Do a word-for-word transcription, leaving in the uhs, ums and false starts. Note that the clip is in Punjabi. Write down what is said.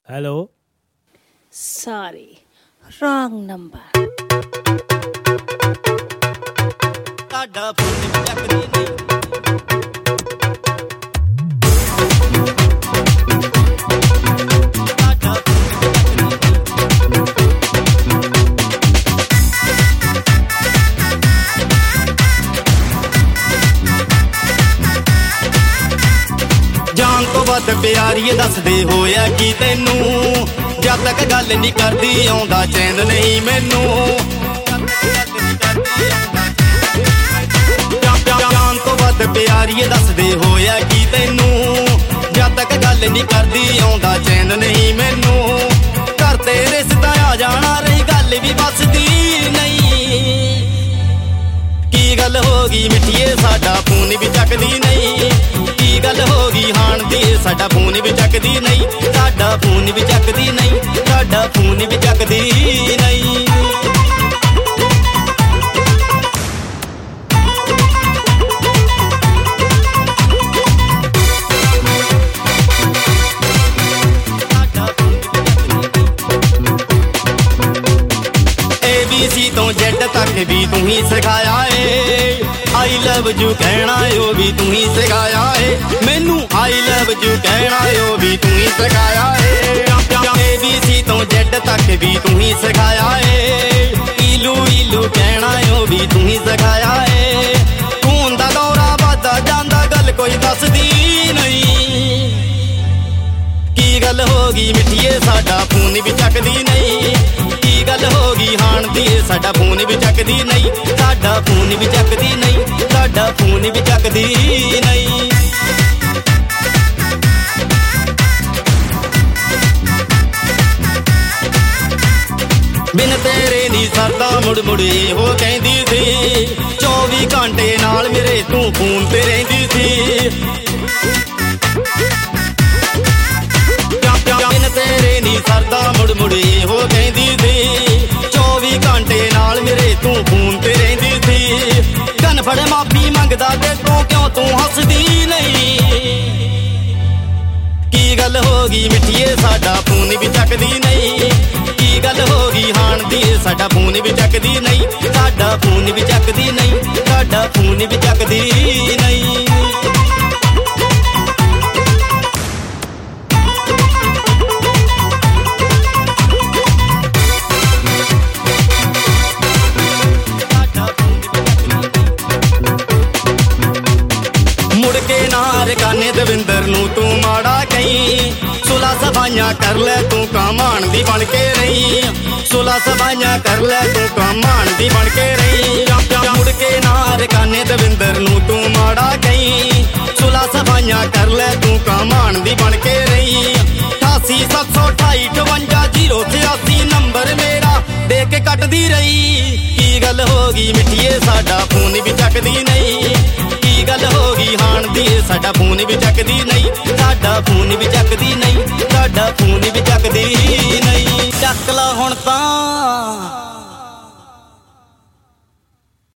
Hello Sorry, wrong number. ਸਾਡਾ ਫੋਨ ਵੀ ਚੱਕਦੀ ਨਹੀਂ ਜਾਨ ਤੋਂ ਵੱਧ ਪਿਆਰੀਏ ਦੱਸਦੇ ਹੋਇਆ ਕੀ ਤੈਨੂੰ ਜਦ ਤੱਕ ਗੱਲ ਨਹੀਂ ਕਰਦੀ ਆਉਂਦਾ ਚੈਨ ਨਹੀਂ ਮੈਨੂੰ ਜਾਨ ਤੋਂ ਵੱਧ ਪਿਆਰੀਏ ਦੱਸਦੇ ਹੋਇਆ ਕੀ ਤੈਨੂੰ ਜਦ ਤੱਕ ਗੱਲ ਨਹੀਂ ਕਰਦੀ ਆਉਂਦਾ ਚੈਨ ਨਹੀਂ ਮੈਨੂੰ ਘਰ ਤੇ ਰਿਸ਼ਤਾ ਆ ਜਾਣਾ ਰਹੀ ਗੱਲ ਵੀ ਬਸਦੀ ਨਹੀਂ ਕੀ ਗੱਲ ਹੋ ਗਈ ਮਿੱਠੀਏ ਸਾਡਾ ਫੋਨ ਵੀ ਚੱਕਦੀ ਨਹੀਂ ਕੀ ਗੱਲ ਹੋ ਗਈ ਹਾਣ ਦੀ ਸਾਡਾ ਫੋਨ ਵੀ ਚੱਕਦੀ ਨਹੀਂ ਸਾਡਾ ਫੋਨ ਵੀ ਚੱਕਦੀ ਨਹੀਂ ਸਾਡਾ ਫੋਨ ਵੀ ਚੱਕਦੀ ਨਹੀਂ ਤੋਂ ਜੈਡ ਤੱਕ ਵੀ ਤੂੰ ਹੀ ਸਿਖਾਇਆ ਏ ਆਈ ਲਵ ਯੂ ਕਹਿਣਾ ਓ ਵੀ ਤੂੰ ਹੀ ਸਿਖਾਇਆ ਏ ਮੈਨੂੰ ਆਈ ਲਵ ਯੂ ਕਹਿਣਾ ਓ ਵੀ ਤੂੰ ਹੀ ਸਿਖਾਇਆ ਏ ਏ ਬੀ ਸੀ ਤੋਂ ਜੈਡ ਤੱਕ ਵੀ ਤੂੰ ਹੀ ਸਿਖਾਇਆ ਏ ਈਲੂ ਈਲੂ ਕਹਿਣਾ ਓ ਵੀ ਤੂੰ ਹੀ ਸਿਖਾਇਆ ਏ ਖੂਨ ਦਾ ਦੌਰਾ ਵੱਧਦਾ ਜਾਂਦਾ ਗੱਲ ਕੋਈ ਦੱਸਦੀ ਨਹੀਂ ਕੀ ਗੱਲ ਹੋ ਗਈ ਮਿੱਠੀਏ ਸਾਡਾ ਫੋਨ ਵੀ ਚੱਕਦੀ ਨਹੀਂ ਕੀ ਗੱਲ ਹੋ ਗਈ ਹਾਣ ਦੀ ਸਾਡਾ ਫੋਨ ਵੀ ਚੱਕਦੀ ਨਹੀਂ ਸਾਡਾ ਫੋਨ ਵੀ ਚੱਕਦੀ ਨਹੀਂ ਸਾਡਾ ਫੋਨ ਵੀ ਚੱਕਦੀ ਨਹੀਂ ਬਿਨ ਤੇਰੇ ਨੀ ਸਰਦਾ ਮੁੜ ਮੁੜ ਇਹੋ ਕਹਿੰਦੀ ਸੀ ਚੌਵੀ ਘੰਟੇ ਨਾਲ ਮੇਰੇ ਤੂੰ ਫੋਨ ਤੇ ਰਹਿੰਦੀ ਸੀ ਬਿਨ ਤੇਰੇ ਨੀ ਸਰਦਾ ਮੁੜ ਮੁੜ ਇਹੋ ਕਹਿੰਦੀ ਸੀ ਚੌਵੀ ਘੰਟੇ ਨਾਲ ਮੇਰੇ ਤੂੰ ਫੋਨ ਤੇ ਰਹਿੰਦੀ ਸੀ ਕੰਨ ਫੜ ਮਾਫੀ ਮੰਗਦਾ ਤੇ ਤੂੰ ਕਿਉਂ ਤੂੰ ਹੱਸਦੀ ਨਹੀਂ ਕੀ ਗੱਲ ਹੋ ਗਈ ਮਿੱਠੀਏ ਸਾਡਾ ਫੋਨ ਵੀ ਚੱਕਦੀ ਨਹੀਂ ਕੀ ਗੱਲ ਹੋ ਗਈ ਹਾਣ ਦੀ ਸਾਡਾ ਫੋਨ ਵੀ ਚੱਕਦੀ ਨਹੀਂ ਸਾਡਾ ਫੋਨ ਵੀ ਚੱਕਦੀ ਨਹੀਂ ਸਾਡਾ ਫੋਨ ਵੀ ਚੱਕਦੀ ਨਹੀਂ ਕਾਨੇ ਦਵਿੰਦਰ ਨੂੰ ਤੂੰ ਮਾੜਾ ਕਹੀਂ ਸੁਲਾ ਸਫਾਈਆਂ ਕਰ ਲੈ ਤੂੰ ਕਮਾਣ ਦੀ ਬਣ ਕੇ ਰਹੀ ਸੁਲਾ ਸਫਾਈਆਂ ਕਰ ਲੈ ਤੂੰ ਕਮਾਣ ਦੀ ਬਣ ਕੇ ਰਹੀ ਮੁੜ ਕੇ ਨਾਰ ਕਾਨੇ ਦਵਿੰਦਰ ਨੂੰ ਤੂੰ ਮਾੜਾ ਕਹੀਂ ਸੁਲਾ ਸਫਾਈਆਂ ਕਰ ਲੈ ਤੂੰ ਕਮਾਣ ਦੀ ਬਣ ਕੇ ਰਹੀ ਅਠਾਸੀ ਸੱਤ ਸੌ ਅਠਾਈ ਅਠਵੰਜਾ ਜ਼ੀਰੋ ਛਿਆਸੀ ਨੰਬਰ ਮੇਰਾ ਦੇ ਕੇ ਕੱਟਦੀ ਰਹੀ ਕੀ ਗੱਲ ਹੋ ਗਈ ਮਿੱਠੀਏ ਸਾਡਾ ਫੋਨ ਵੀ ਚੱਕਦੀ ਨਹੀਂ ਕੀ ਗੱਲ ਹੋ ਗਈ ਹਾਣ ਦੀ ਸਾਡਾ ਫੋਨ ਵੀ ਚੱਕਦੀ ਨਹੀਂ ਸਾਡਾ ਫੋਨ ਵੀ ਚੱਕਦੀ ਨਹੀਂ ਸਾਡਾ ਫੋਨ ਵੀ ਚੱਕਦੀ ਨਹੀਂ ਚੱਕ ਲਾ ਹੁਣ ਤਾਂ